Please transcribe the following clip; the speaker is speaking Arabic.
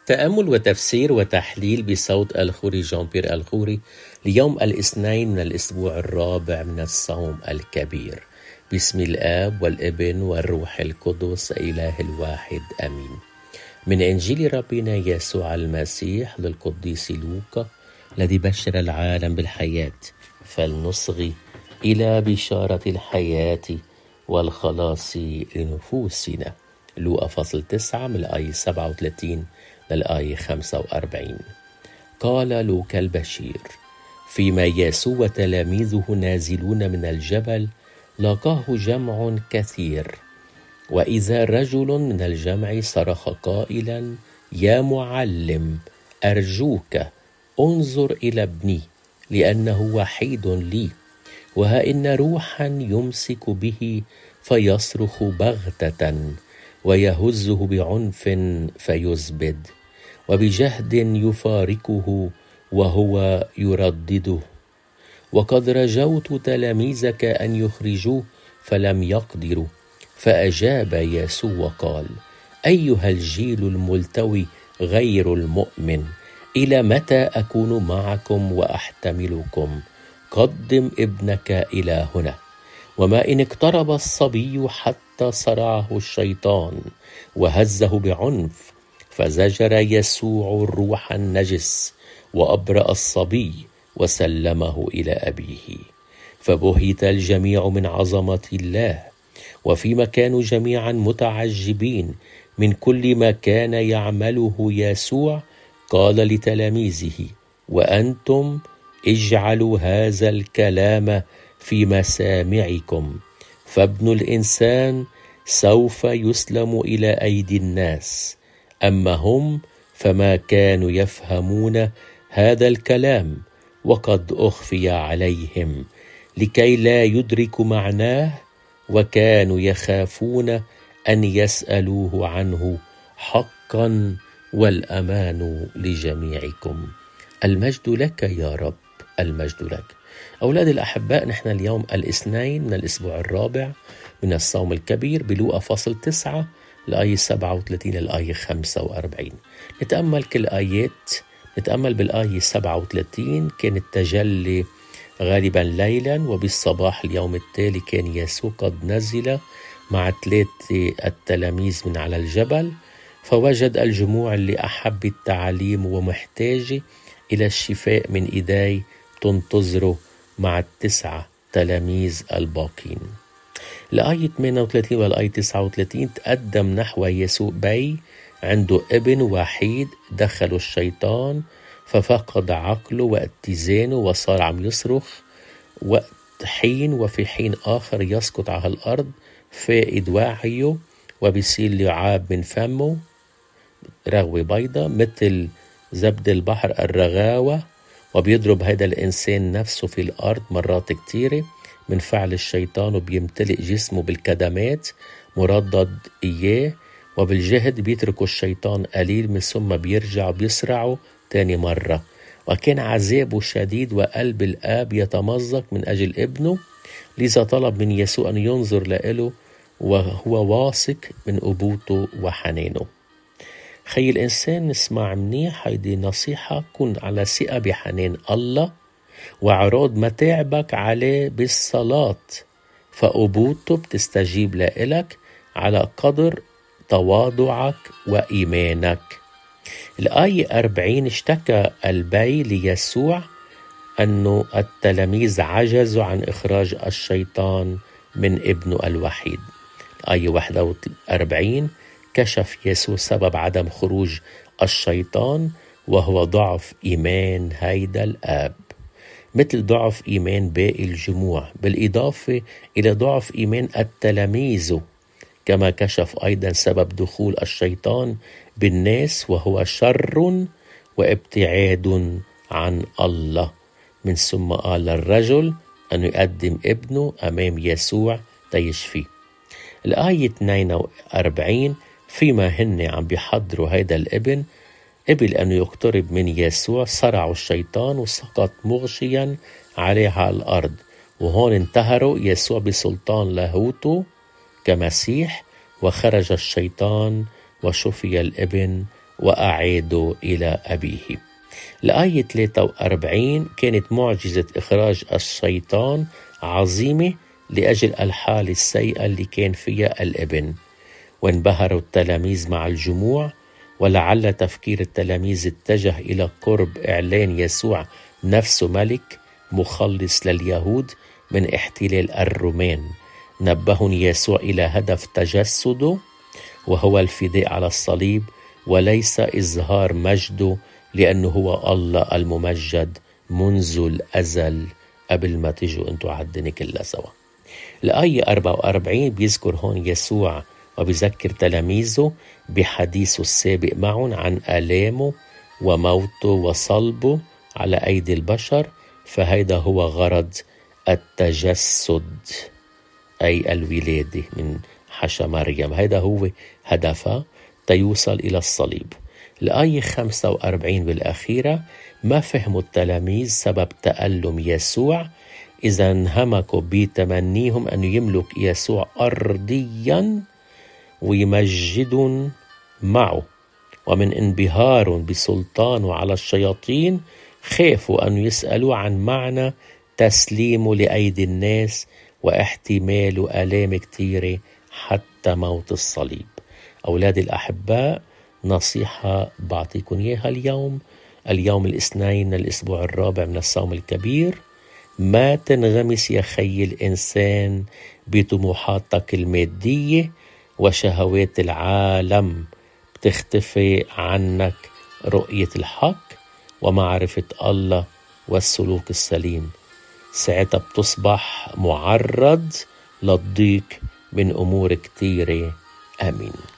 تأمل وتفسير وتحليل بصوت الخوري جان بيير الخوري ليوم الاثنين من الأسبوع الرابع من الصوم الكبير. باسم الآب والابن والروح القدس إله الواحد آمين. من إنجيل ربنا يسوع المسيح للقديس لوقا الذي بشر العالم بالحياة، فلنصغي إلى بشارة الحياة والخلاص لنفوسنا. لوقا فصل 9 من الآية 37 للآية 45. قال لوقا البشير: فيما يسوع وتلاميذه نازلون من الجبل لاقاه جمع كثير، وإذا رجل من الجمع صرخ قائلا: يا معلم، أرجوك انظر إلى ابني، لأنه وحيد لي، وها إن روحا يمسك به فيصرخ بغتة ويهزه بعنف فيزبد، وبجهد يفارقه وهو يردده. وقد رجوت تلاميذك أن يخرجوه فلم يقدروا. فأجاب يسوع وقال: أيها الجيل الملتوي غير المؤمن، إلى متى أكون معكم وأحتملكم؟ قدم ابنك إلى هنا. وما إن اقترب الصبي حتى صرعه الشيطان وهزه بعنف، فزجر يسوع الروح النجس وأبرأ الصبي وسلمه إلى أبيه. فبهت الجميع من عظمة الله، وفيما كانوا جميعا متعجبين من كل ما كان يعمله يسوع، قال لتلاميذه: وأنتم اجعلوا هذا الكلام في مسامعكم، فابن الإنسان سوف يسلم إلى أيدي الناس. أما هم فما كانوا يفهمون هذا الكلام، وقد أخفي عليهم لكي لا يدركوا معناه، وكانوا يخافون أن يسألوه عنه. حقا والأمان لجميعكم. المجد لك يا رب، المجد لك. أولادي الأحباء، نحن اليوم الاثنين من الأسبوع الرابع من الصوم الكبير، بلوقا فصل 9 الآية 37 للآية 45. نتأمل كل آيات. نتأمل بالآية 37: كان التجلي غالبا ليلا، وبالصباح اليوم التالي كان يسوع قد نزل مع 3 التلاميذ من على الجبل، فوجد الجموع اللي أحب التعليم ومحتاج إلى الشفاء من إيدي تنتظره مع 9 تلاميذ الباقين. الآية 38 والآية 39: تقدم نحو يسوع بي عنده ابن وحيد دخله الشيطان، ففقد عقله واتزانه وصار عم يصرخ وقت حين، وفي حين آخر يسقط على الأرض فائد وعيه، وبيصير لعاب من فمه رغوة بيضة مثل زبد البحر الرغاوة، وبيضرب هذا الإنسان نفسه في الأرض مرات كتيرة من فعل الشيطان، وبيمتلئ جسمه بالكدمات مردد إياه، وبالجهد بيتركوا الشيطان قليل من ثم بيرجع بيسرعوا تاني مرة. وكان عذابه شديد، وقلب الآب يتمزق من أجل ابنه، لذا طلب من يسوع أن ينظر له، وهو واثق من أبوته وحنانه. خي الإنسان نسمع منيح هيدي نصيحة: كن على ثقة بحنان الله، وعروض متاعبك عليه بالصلاة، فأبوته بتستجيب لك على قدر تواضعك وإيمانك. الآية 40: اشتكى البي ليسوع أنه التلاميذ عجزوا عن إخراج الشيطان من ابنه الوحيد. الآية 41: كشف يسوع سبب عدم خروج الشيطان، وهو ضعف إيمان هيدا الآب، مثل ضعف إيمان باقي الجموع، بالإضافة إلى ضعف إيمان التلاميذ. كما كشف أيضا سبب دخول الشيطان بالناس، وهو شر وابتعاد عن الله. من ثم قال للرجل أن يقدم ابنه أمام يسوع تيشفيه. الآية 42: فيما هن عم بيحضروا هيدا الابن، قبل أنه يقترب من يسوع صرعوا الشيطان وسقط مغشيا عليه على الأرض، وهون انتهروا يسوع بسلطان لاهوته كمسيح، وخرج الشيطان وشفي الابن وأعيده إلى أبيه. الآية 43 كانت معجزة إخراج الشيطان عظيمة لأجل الحالة السيئة اللي كان فيها الابن، وانبهروا التلاميذ مع الجموع، ولعل تفكير التلاميذ اتجه إلى قرب إعلان يسوع نفسه ملك مخلص لليهود من احتلال الرومان. نبههم يسوع إلى هدف تجسده وهو الفداء على الصليب، وليس إظهار مجده، لأنه هو الله الممجد منذ الأزل قبل ما تجوا أنتوا عالدنيا كلها سوا. الآية 44 بيذكر هون يسوع وبيذكر تلاميذه بحديثه السابق معهم عن آلامه وموته وصلبه على أيدي البشر، فهيدا هو غرض التجسد أي الولادة من حشا مريم. هيدا هو هدفها تيوصل إلى الصليب. الآية 45 بالأخيرة ما فهموا التلاميذ سبب تألم يسوع، إذا انهمكوا بتمنيهم أن يملك يسوع أرضيا ويمجدون معه، ومن انبهار بسلطانه على الشياطين خافوا أن يسألوا عن معنى تسليمه لأيدي الناس واحتمال آلام كتيرة حتى موت الصليب. أولادي الأحباء، نصيحة بعطيكم إياها اليوم الاثنين من الأسبوع الرابع من الصوم الكبير. ما تنغمس يا خي الإنسان بطموحاتك المادية وشهوات العالم، بتختفي عنك رؤية الحق ومعرفة الله والسلوك السليم. ساعتها بتصبح معرض للضيق من أمور كتيرة. آمين.